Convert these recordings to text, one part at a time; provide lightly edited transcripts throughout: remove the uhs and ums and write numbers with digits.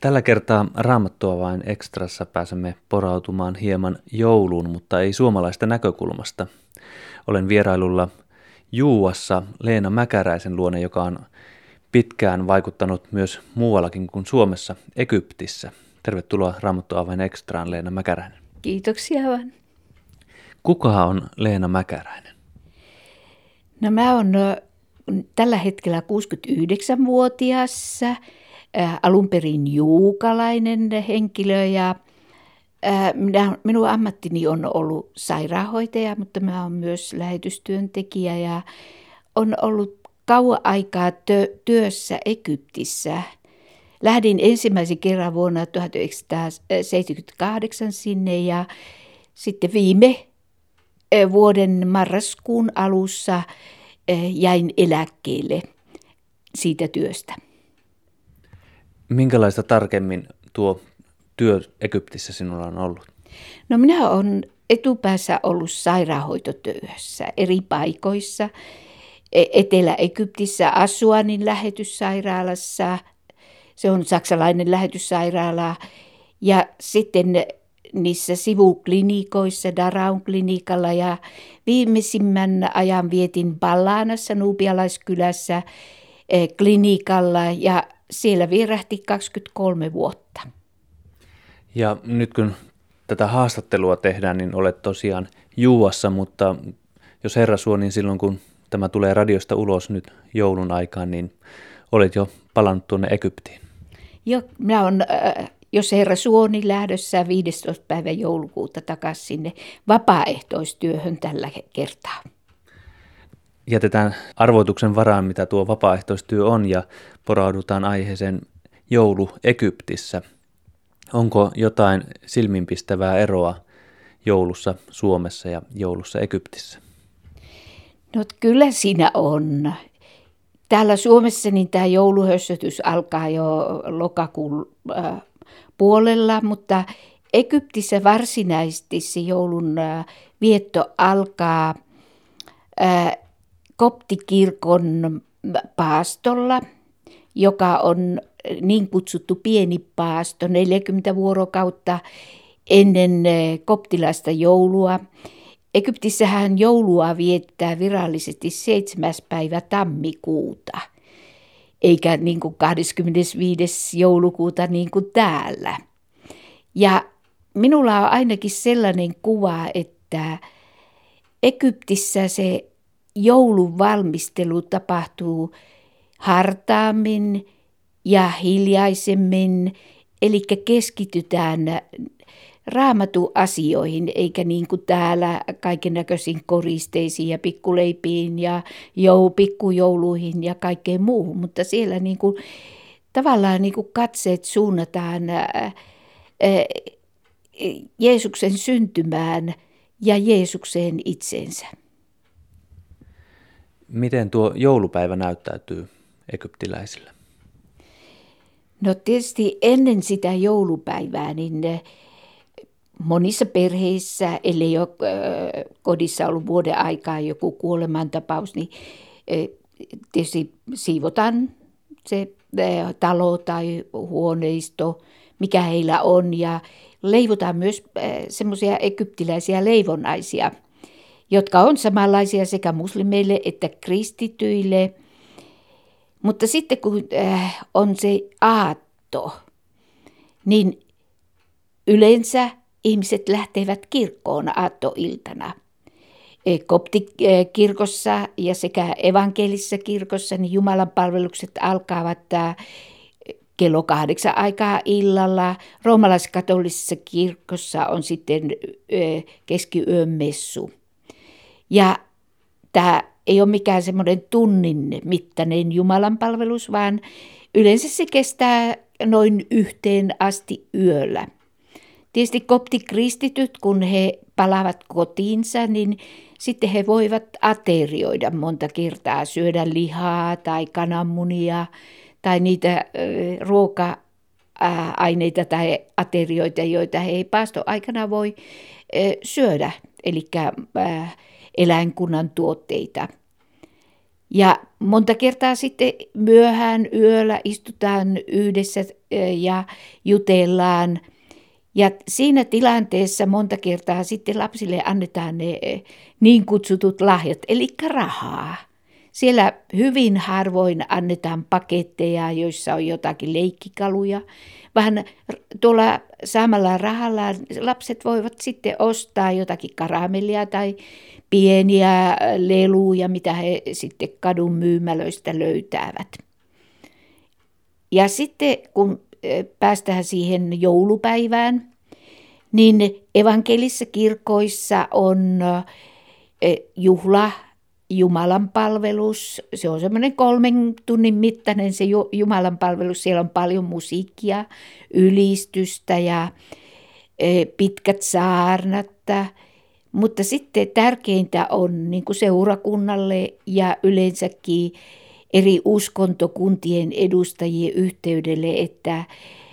Tällä kertaa Raamattua vain ekstrassa pääsemme porautumaan hieman jouluun, mutta ei suomalaista näkökulmasta. Olen vierailulla Juuassa Leena Mäkäräisen luona, joka on pitkään vaikuttanut myös muuallakin kuin Suomessa, Egyptissä. Tervetuloa Raamattua vain ekstraan, Leena Mäkäräinen. Kiitoksia vaan. Kuka on Leena Mäkäräinen? No mä oon tällä hetkellä 69-vuotias, alun perin juukalainen henkilö ja minun ammattini on ollut sairaanhoitaja, mutta mä oon myös lähetystyöntekijä ja on ollut kauan aikaa työssä Egyptissä. Lähdin ensimmäisen kerran vuonna 1978 sinne ja sitten viime vuoden marraskuun alussa jäin eläkkeelle siitä työstä. Minkälaista tarkemmin tuo työ Egyptissä sinulla on ollut? No minä olen etupäässä ollut sairaanhoitotyössä eri paikoissa. Etelä-Egyptissä Asuanin lähetyssairaalassa, se on saksalainen lähetyssairaala, ja sitten niissä sivuklinikoissa, Daraun klinikalla ja viimeisimmän ajan vietin Ballanassa, nubialaiskylässä klinikalla ja siellä vierähti 23 vuotta. Ja nyt kun tätä haastattelua tehdään, niin olet tosiaan Juuassa, mutta jos Herra suo, niin silloin kun tämä tulee radiosta ulos nyt joulun aikaan, niin olet jo palannut tuonne Egyptiin. Joo, minä olen, jos Herra suo, niin lähdössä 15. päivä joulukuuta takaisin sinne vapaaehtoistyöhön tällä kertaa. Jätetään arvoituksen varaan, mitä tuo vapaaehtoistyö on, ja poraudutaan aiheeseen joulu Egyptissä. Onko jotain silmiinpistävää eroa joulussa Suomessa ja joulussa Egyptissä? No kyllä siinä on. Täällä Suomessa niin tämä jouluhössötys alkaa jo lokakuun puolella, mutta Egyptissä varsinaisesti se joulun vietto alkaa koptikirkon paastolla, joka on niin kutsuttu pieni paasto 40 vuorokautta ennen koptilaista joulua. Egyptissähän joulua viettää virallisesti 7. päivä tammikuuta, eikä niin kuin 25. joulukuuta niin kuin täällä. Ja minulla on ainakin sellainen kuva, että Egyptissä se joulun valmistelu tapahtuu hartaammin ja hiljaisemmin, eli keskitytään Raamatun asioihin, eikä niin kuin täällä kaikennäköisiin koristeisiin ja pikkuleipiin ja pikkujouluihin ja kaikkeen muuhun, mutta siellä niin kuin, tavallaan niin kuin katseet suunnataan Jeesuksen syntymään ja Jeesukseen itseensä. Miten tuo joulupäivä näyttäytyy egyptiläisillä? No tietysti ennen sitä joulupäivää, niin monissa perheissä, ellei ole kodissa ollut vuoden aikaa joku kuolemantapaus, niin tietysti siivotaan se talo tai huoneisto, mikä heillä on, ja leivotaan myös semmoisia egyptiläisiä leivonaisia, jotka on samanlaisia sekä muslimeille että kristityille. Mutta sitten kun on se aatto, niin yleensä ihmiset lähtevät kirkkoon aattoiltana. Koptikirkossa ja sekä evankelisessa kirkossa niin Jumalan palvelukset alkavat kello 8 aikaa illalla. Roomalaiskatolisessa kirkossa on sitten keskiyön messu. Ja tämä ei ole mikään semmoinen tunnin mittainen Jumalan palvelus, vaan yleensä se kestää noin 1 asti yöllä. Tietysti koptikristityt, kun he palaavat kotiinsa, niin sitten he voivat aterioida monta kertaa, syödä lihaa tai kananmunia tai niitä ruoka-aineita tai aterioita, joita he ei paastoaikana voi syödä, eli eläinkunnan tuotteita. Ja monta kertaa sitten myöhään yöllä istutaan yhdessä ja jutellaan. Ja siinä tilanteessa monta kertaa sitten lapsille annetaan ne niin kutsutut lahjat, eli rahaa. Siellä hyvin harvoin annetaan paketteja, joissa on jotakin leikkikaluja. Vähän tuolla saamalla rahalla lapset voivat sitten ostaa jotakin karamellia tai pieniä leluja, mitä he sitten kadun myymälöistä löytävät. Ja sitten kun päästään siihen joulupäivään, niin evankelisissa kirkoissa on juhla, Jumalan palvelus. Se on semmoinen 3 tunnin mittainen se Jumalan palvelus. Siellä on paljon musiikkia, ylistystä ja pitkät saarnat. Mutta sitten tärkeintä on niin kuin seurakunnalle ja yleensäkin eri uskontokuntien edustajien yhteydelle, että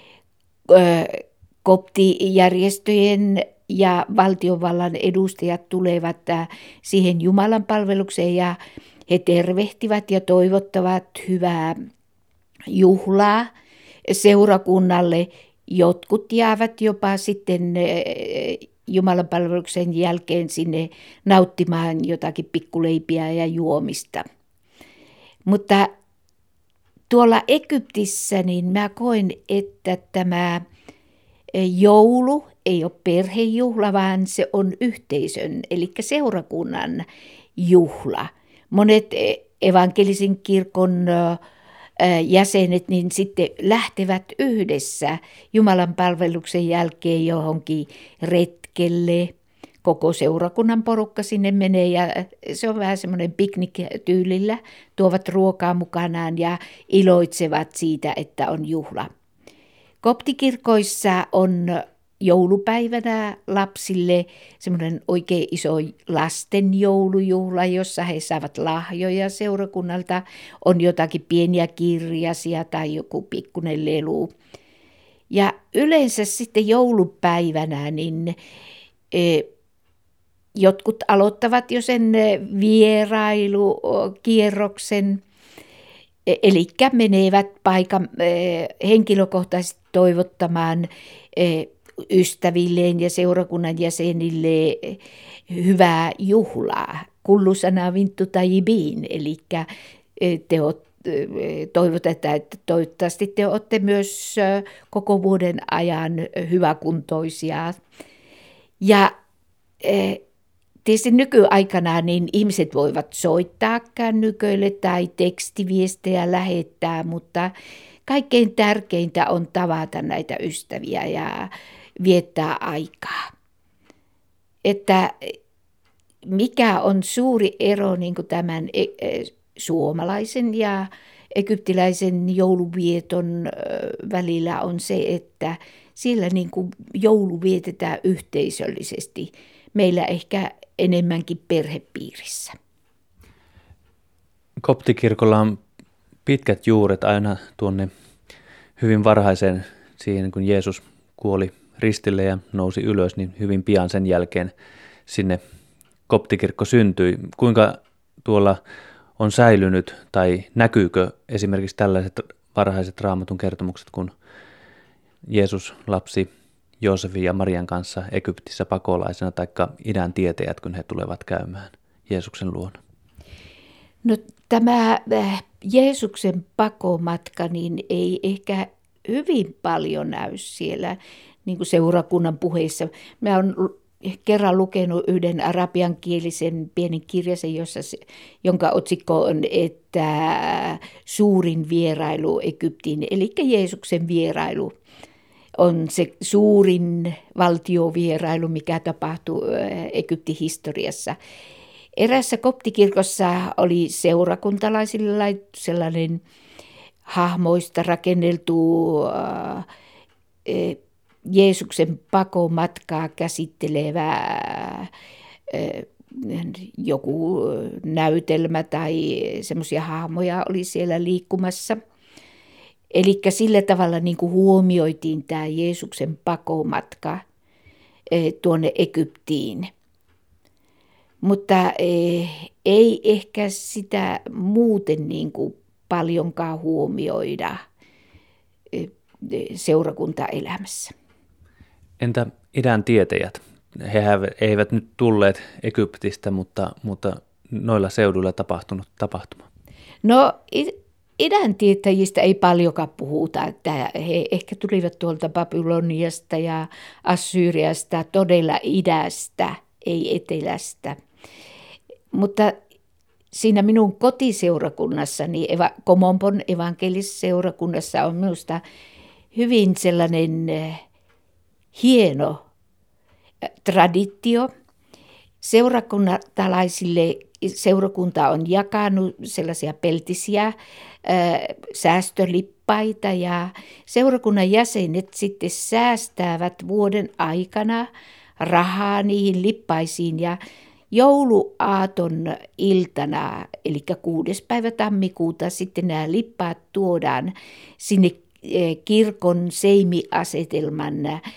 koptijärjestöjen ja valtiovallan edustajat tulevat siihen Jumalan palvelukseen ja he tervehtivät ja toivottavat hyvää juhlaa seurakunnalle. Jotkut jäävät jopa sitten Jumalan palveluksen jälkeen sinne nauttimaan jotakin pikkuleipiä ja juomista. Mutta tuolla Egyptissä niin mä koen, että tämä joulu ei ole perhejuhla, vaan se on yhteisön, eli seurakunnan juhla. Monet evankelisen kirkon jäsenet niin sitten lähtevät yhdessä Jumalan palveluksen jälkeen johonkin retkelle. Koko seurakunnan porukka sinne menee ja se on vähän semmoinen piknik-tyylillä. Tuovat ruokaa mukanaan ja iloitsevat siitä, että on juhla. Koptikirkoissa on joulupäivänä lapsille semmoinen oikein iso lasten joulujuhla, jossa he saavat lahjoja seurakunnalta. On jotakin pieniä kirjasia tai joku pikkuinen lelu. Ja yleensä sitten joulupäivänä niin jotkut aloittavat jo sen vierailukierroksen, eli menevät paikan henkilökohtaisesti toivottamaan ystävilleen ja seurakunnan jäsenille hyvää juhlaa. Kullusana vinttu tajibiin, eli toivotetaan, että toivottavasti te olette myös koko vuoden ajan hyväkuntoisia. Ja tietysti nykyaikana niin ihmiset voivat soittaa kännyköille tai tekstiviestejä lähettää, mutta kaikkein tärkeintä on tavata näitä ystäviä ja viettää aikaa. Että mikä on suuri ero niin kuin tämän suomalaisen ja egyptiläisen jouluvieton välillä on se, että siellä niin kuin joulu vietetään yhteisöllisesti. Meillä ehkä enemmänkin perhepiirissä. Koptikirkolla on pitkät juuret aina tuonne hyvin varhaiseen siihen, kun Jeesus kuoli ristille ja nousi ylös, niin hyvin pian sen jälkeen sinne koptikirkko syntyi. Kuinka tuolla on säilynyt tai näkyykö esimerkiksi tällaiset varhaiset Raamatun kertomukset, kun Jeesus lapsi Joosefin ja Marian kanssa Egyptissä pakolaisena, taikka idän tietäjät, kun he tulevat käymään Jeesuksen luona? No tämä Jeesuksen pakomatka niin ei ehkä hyvin paljon näy siellä niin kuin seurakunnan puheissa. Mä olen kerran lukenut yhden arabiankielisen pienen kirjasen, jonka otsikko on, että suurin vierailu Egyptiin, eli Jeesuksen vierailu on se suurin valtiovierailu, mikä tapahtui Egyptin historiassa. Erässä koptikirkossa oli seurakuntalaisilla sellainen hahmoista rakenneltu Jeesuksen pakomatkaa käsittelevä joku näytelmä tai semmoisia hahmoja oli siellä liikkumassa. Eli sillä tavalla niin kuin huomioitiin tämä Jeesuksen pakomatka tuonne Egyptiin. Mutta ei ehkä sitä muuten niin kuin paljonkaan huomioida seurakuntaelämässä. Entä idän tietäjät? He eivät nyt tulleet Egyptistä, mutta noilla seuduilla tapahtunut tapahtuma. No idän tietäjistä ei paljonkaan puhuta, että he ehkä tulivat tuolta Babyloniasta ja Assyriasta, todella idästä, ei etelästä. Mutta siinä minun kotiseurakunnassani, Komonpon evankelisseurakunnassa on minusta hyvin sellainen hieno traditio. Seurakunta on jakanut sellaisia peltisiä säästölippaita ja seurakunnan jäsenet sitten säästävät vuoden aikana rahaa niihin lippaisiin ja jouluaaton iltana, eli 6. päivä tammikuuta, sitten nämä lippaat tuodaan sinne kirkon seimiasetelman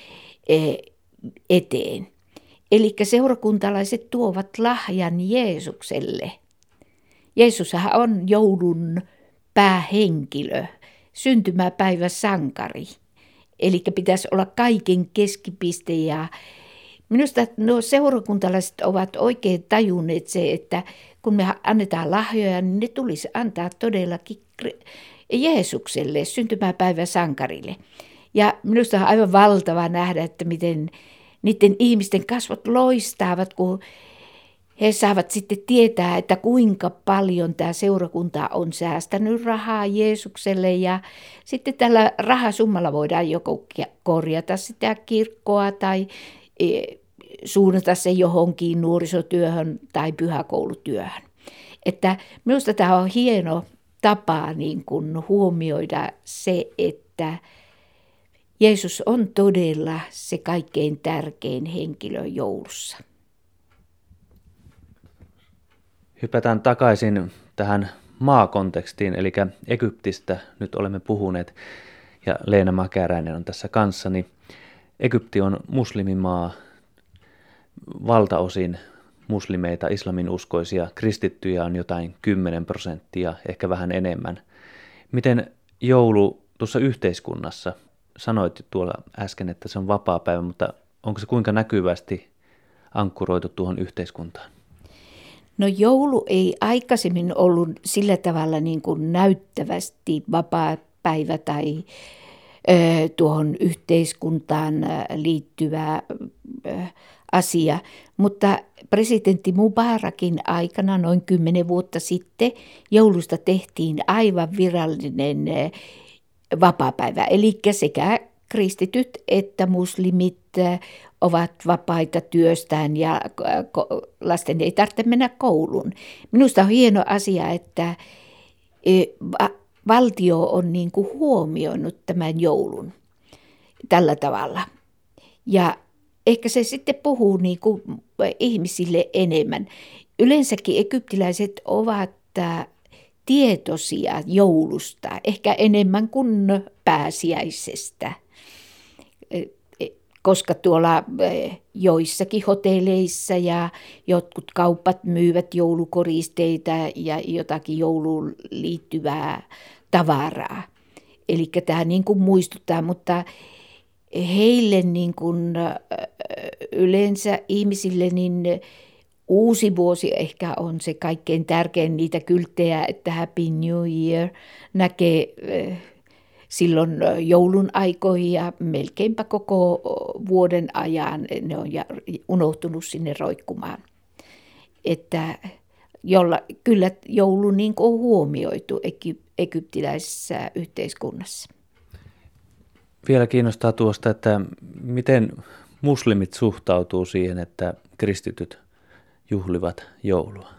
eteen. Eli seurakuntalaiset tuovat lahjan Jeesukselle. Jeesushan on joulun päähenkilö, syntymäpäivä sankari. Eli pitäisi olla kaiken keskipiste ja minusta nuo seurakuntalaiset ovat oikein tajunneet se, että kun me annetaan lahjoja, niin ne tulisi antaa todellakin Jeesukselle, syntymäpäivä sankarille. Ja minusta on aivan valtava nähdä, että miten niiden ihmisten kasvot loistavat, kun he saavat sitten tietää, että kuinka paljon tämä seurakunta on säästänyt rahaa Jeesukselle. Ja sitten tällä rahasummalla voidaan joko korjata sitä kirkkoa tai suunnata se johonkin nuorisotyöhön tai pyhäkoulutyöhön. Että minusta tämä on hieno tapa niin kuin huomioida se, että Jeesus on todella se kaikkein tärkein henkilö joulussa. Hypätään takaisin tähän maakontekstiin, eli Egyptistä nyt olemme puhuneet, ja Leena Mäkäräinen on tässä kanssani. Egypti on muslimimaa, valtaosin muslimeita, islaminuskoisia, kristittyjä on jotain 10%, ehkä vähän enemmän. Miten joulu tuossa yhteiskunnassa, sanoit tuolla äsken, että se on vapaapäivä, mutta onko se kuinka näkyvästi ankkuroitu tuohon yhteiskuntaan? No joulu ei aikaisemmin ollut sillä tavalla niin kuin näyttävästi vapaapäivä tai tuohon yhteiskuntaan liittyvä asia, mutta presidentti Mubarakin aikana noin 10 vuotta sitten joulusta tehtiin aivan virallinen vapaapäivä, eli sekä kristityt että muslimit ovat vapaita työstään ja lasten ei tarvitse mennä kouluun. Minusta on hieno asia, että valtio on niin kuin huomioinut tämän joulun tällä tavalla. Ja ehkä se sitten puhuu niin kuin ihmisille enemmän. Yleensäkin egyptiläiset ovat tietoisia joulusta, ehkä enemmän kuin pääsiäisestä. Koska tuolla joissakin hotelleissa ja jotkut kaupat myyvät joulukoristeita ja jotakin jouluun liittyvää tavaraa. Eli tämä niin kuin muistuttaa, mutta heille niin kuin yleensä ihmisille niin uusi vuosi ehkä on se kaikkein tärkein, niitä kylttejä, että Happy New Year näkee silloin joulun aikoihin ja melkeinpä koko vuoden ajan ne on unohtunut sinne roikkumaan. Että kyllä joulu niin kuin on huomioitu egyptiläisessä yhteiskunnassa. Vielä kiinnostaa tuosta, että miten muslimit suhtautuu siihen, että kristityt juhlivat joulua?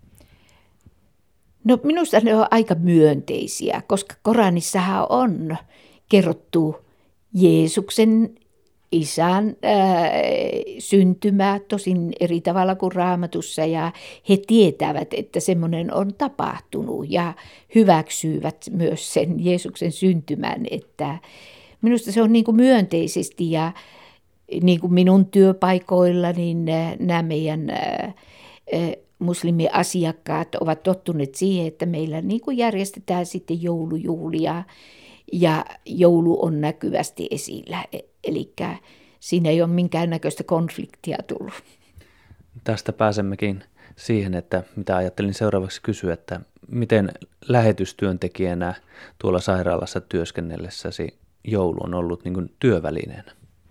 No minusta ne on aika myönteisiä, koska Koranissahan on kerrottu Jeesuksen isän syntymä tosin eri tavalla kuin Raamatussa ja he tietävät, että semmoinen on tapahtunut ja hyväksyvät myös sen Jeesuksen syntymän, että minusta se on niin kuin myönteisesti ja niin kuin minun työpaikoilla, niin nämä meidän muslimiasiakkaat ovat tottuneet siihen, että meillä niin kuin järjestetään sitten joulujuhlia ja joulu on näkyvästi esillä. Eli siinä ei ole minkäännäköistä konfliktia tullut. Tästä pääsemmekin siihen, että mitä ajattelin seuraavaksi kysyä, että miten lähetystyöntekijänä tuolla sairaalassa työskennellessäsi joulu on ollut niin kuin työvälineenä?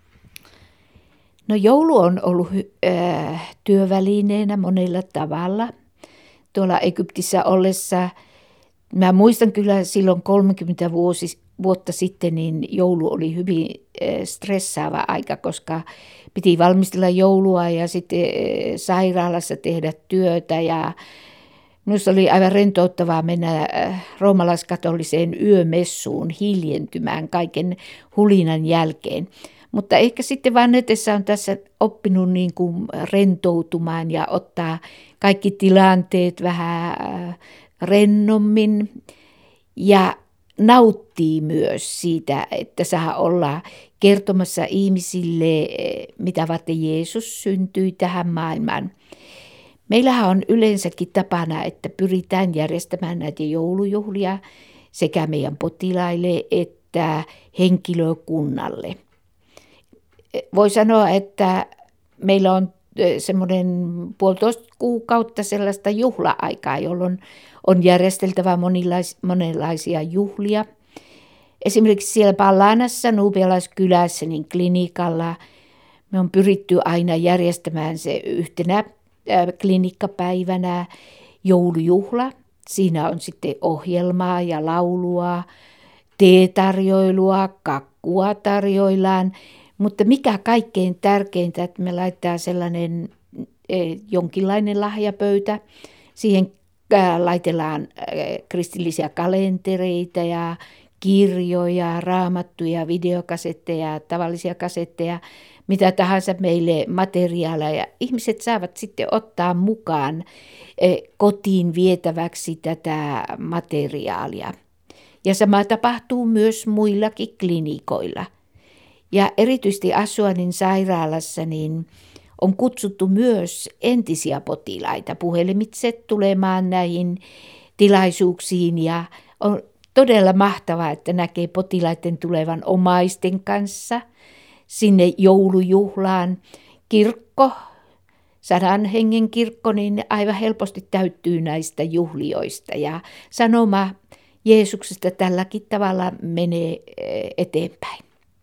No joulu on ollut työvälineenä monella tavalla. Tuolla Egyptissä ollessa, mä muistan kyllä silloin 30 vuotta sitten, niin joulu oli hyvin stressaava aika, koska piti valmistella joulua ja sitten sairaalassa tehdä työtä. Ja minusta oli aivan rentouttavaa mennä roomalaiskatoliseen yömessuun hiljentymään kaiken hulinan jälkeen. Mutta ehkä sitten Vannetessa on tässä oppinut niin kuin rentoutumaan ja ottaa kaikki tilanteet vähän rennommin ja nauttii myös siitä, että saa olla kertomassa ihmisille, mitä varten Jeesus syntyi tähän maailmaan. Meillähän on yleensäkin tapana, että pyritään järjestämään näitä joulujuhlia sekä meidän potilaille että henkilökunnalle. Voi sanoa, että meillä on semmoinen 1,5 kuukautta sellaista juhla-aikaa, jolloin on järjesteltävä monenlaisia juhlia. Esimerkiksi siellä Pallanassa, nubialaiskylässä, niin klinikalla me on pyritty aina järjestämään se yhtenä klinikkapäivänä joulujuhla. Siinä on sitten ohjelmaa ja laulua, teetarjoilua, kakkua tarjoillaan. Mutta mikä kaikkein tärkeintä, että me laittaa sellainen jonkinlainen lahjapöytä. Siihen laitellaan kristillisiä kalentereita ja kirjoja, raamattuja, videokasetteja, tavallisia kasetteja, mitä tahansa meille materiaaleja. Ihmiset saavat sitten ottaa mukaan kotiin vietäväksi tätä materiaalia. Ja sama tapahtuu myös muillakin klinikoilla. Ja erityisesti Assuanin sairaalassa niin on kutsuttu myös entisiä potilaita puhelimitse tulemaan näihin tilaisuuksiin. Ja on todella mahtavaa, että näkee potilaiden tulevan omaisten kanssa sinne joulujuhlaan. Kirkko, 100 hengen kirkko, niin aivan helposti täyttyy näistä juhlioista. Ja sanoma Jeesuksesta tälläkin tavalla menee eteenpäin.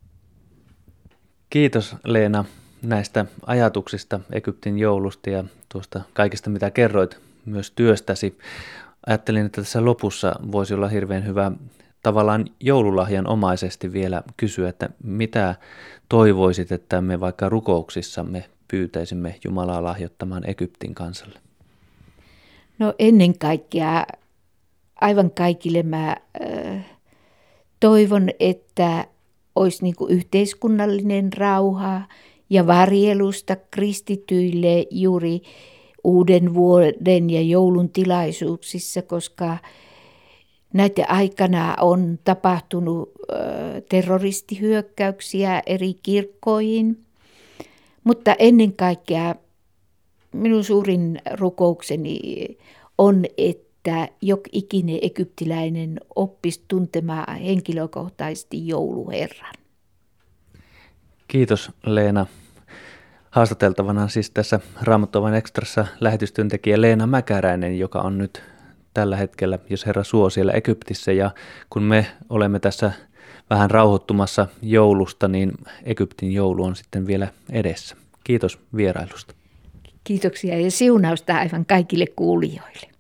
Kiitos Leena näistä ajatuksista Egyptin joulusta ja tuosta kaikesta, mitä kerroit myös työstäsi. Ajattelin, että tässä lopussa voisi olla hirveän hyvä tavallaan joululahjan omaisesti vielä kysyä, että mitä toivoisit, että me vaikka rukouksissamme pyytäisimme Jumalaa lahjoittamaan Egyptin kansalle? No ennen kaikkea aivan kaikille mä toivon, että olisi niin kuin yhteiskunnallinen rauha ja varjelusta kristityille juuri uuden vuoden ja joulun tilaisuuksissa, koska näiden aikana on tapahtunut terroristihyökkäyksiä eri kirkkoihin, mutta ennen kaikkea minun suurin rukoukseni on, että jokikinen egyptiläinen oppisi tuntemaan henkilökohtaisesti jouluherran. Kiitos Leena. Haastateltavana siis tässä Raamattuovan Extrassa lähetystyöntekijä Leena Mäkäräinen, joka on nyt tällä hetkellä, jos Herra suo, siellä Egyptissä. Ja kun me olemme tässä vähän rauhoittumassa joulusta, niin Egyptin joulu on sitten vielä edessä. Kiitos vierailusta. Kiitoksia ja siunausta aivan kaikille kuulijoille.